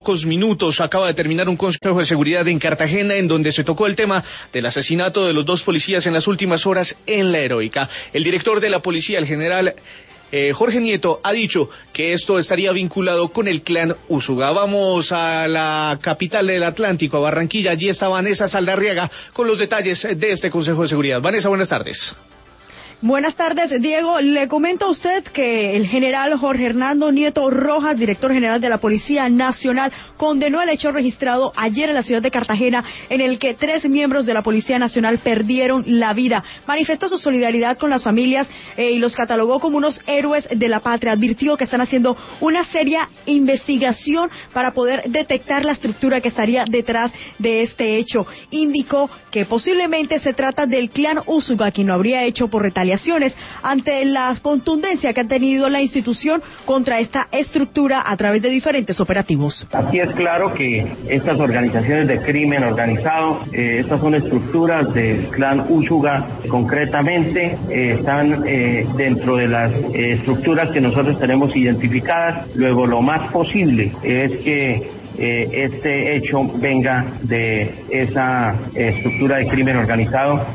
Pocos minutos acaba de terminar un consejo de seguridad en Cartagena en donde se tocó el tema del asesinato de los dos policías en las últimas horas en La Heroica. El director de la policía, el general Jorge Nieto, ha dicho que esto estaría vinculado con el clan Úsuga. Vamos a la capital del Atlántico, a Barranquilla. Allí está Vanessa Saldarriaga con los detalles de este consejo de seguridad. Vanessa, buenas tardes. Buenas tardes, Diego. Le comento a usted que el general Jorge Hernando Nieto Rojas, director general de la Policía Nacional, condenó el hecho registrado ayer en la ciudad de Cartagena, en el que 3 miembros de la Policía Nacional perdieron la vida. Manifestó su solidaridad con las familias y los catalogó como unos héroes de la patria. Advirtió que están haciendo una seria investigación para poder detectar la estructura que estaría detrás de este hecho. Indicó que posiblemente se trata del clan Úsuga, quien lo habría hecho por retaliaciones ante la contundencia que ha tenido la institución contra esta estructura a través de diferentes operativos. Aquí es claro que estas organizaciones de crimen organizado, estas son estructuras del clan Úsuga, concretamente están dentro de las estructuras que nosotros tenemos identificadas. Luego, lo más posible es que este hecho venga de esa estructura de crimen organizado.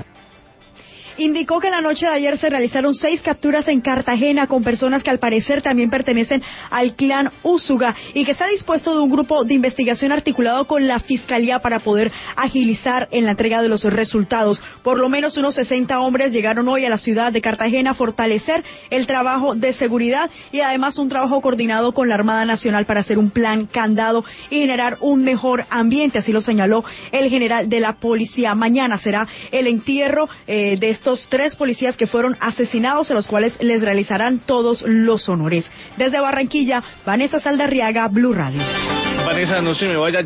Indicó que la noche de ayer se realizaron 6 capturas en Cartagena con personas que al parecer también pertenecen al clan Úsuga y que está dispuesto de un grupo de investigación articulado con la Fiscalía para poder agilizar en la entrega de los resultados. Por lo menos unos 60 hombres llegaron hoy a la ciudad de Cartagena a fortalecer el trabajo de seguridad y además un trabajo coordinado con la Armada Nacional para hacer un plan candado y generar un mejor ambiente, así lo señaló el general de la policía. Mañana será el entierro de estos 3 policías que fueron asesinados, a los cuales les realizarán todos los honores. Desde Barranquilla, Vanessa Saldarriaga, Blue Radio. Vanessa, no se me vaya.